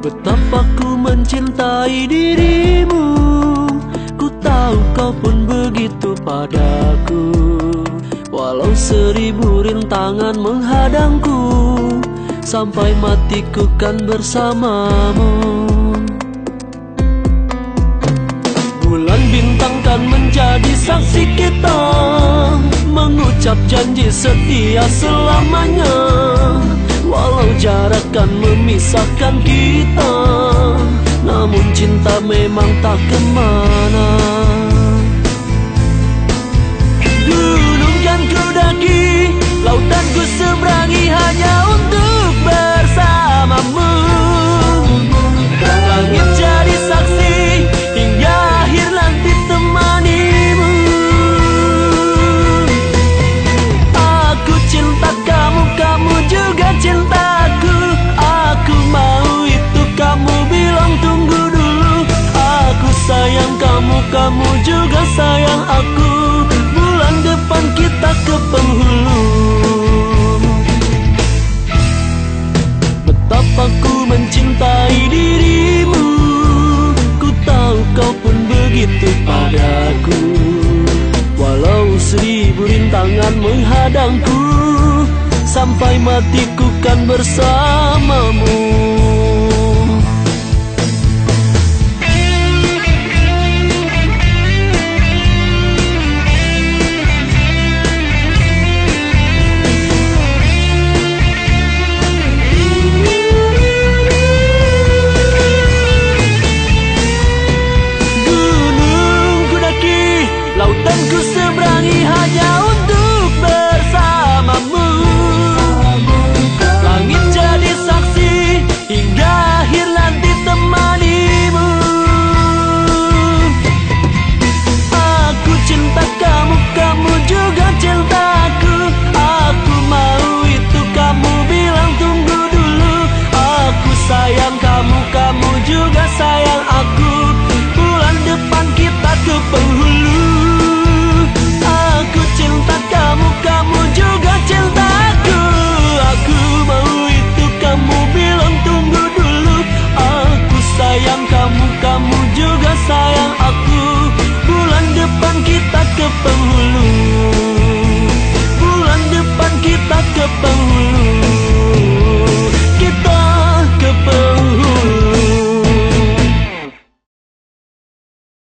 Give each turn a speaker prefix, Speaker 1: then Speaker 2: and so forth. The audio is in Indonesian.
Speaker 1: Betapa ku mencintai dirimu, ku tahu kau pun begitu padaku. Walau 1000 rintangan menghadangku, sampai matiku kan bersamamu. Bulan bintang kan menjadi saksi kita, mengucap janji setia selamanya. Walau jarak kan memisahkan kita, namun cinta memang tak kemana. Gunung kan ku daki, lautan ku seberangi hanya untuk bersamamu. Langit jadi saksi, hingga akhir nanti temanimu. Aku cinta kamu, kamu juga cintaku. Aku mau itu kamu bilang tunggu dulu. Aku sayang kamu, kamu juga sayang aku. Bulan depan kita ke penghulu. Betapa ku mencintai dirimu, ku tahu kau pun begitu padaku. Walau 1000 rintangan menghadangku, sampai matiku kan bersamamu.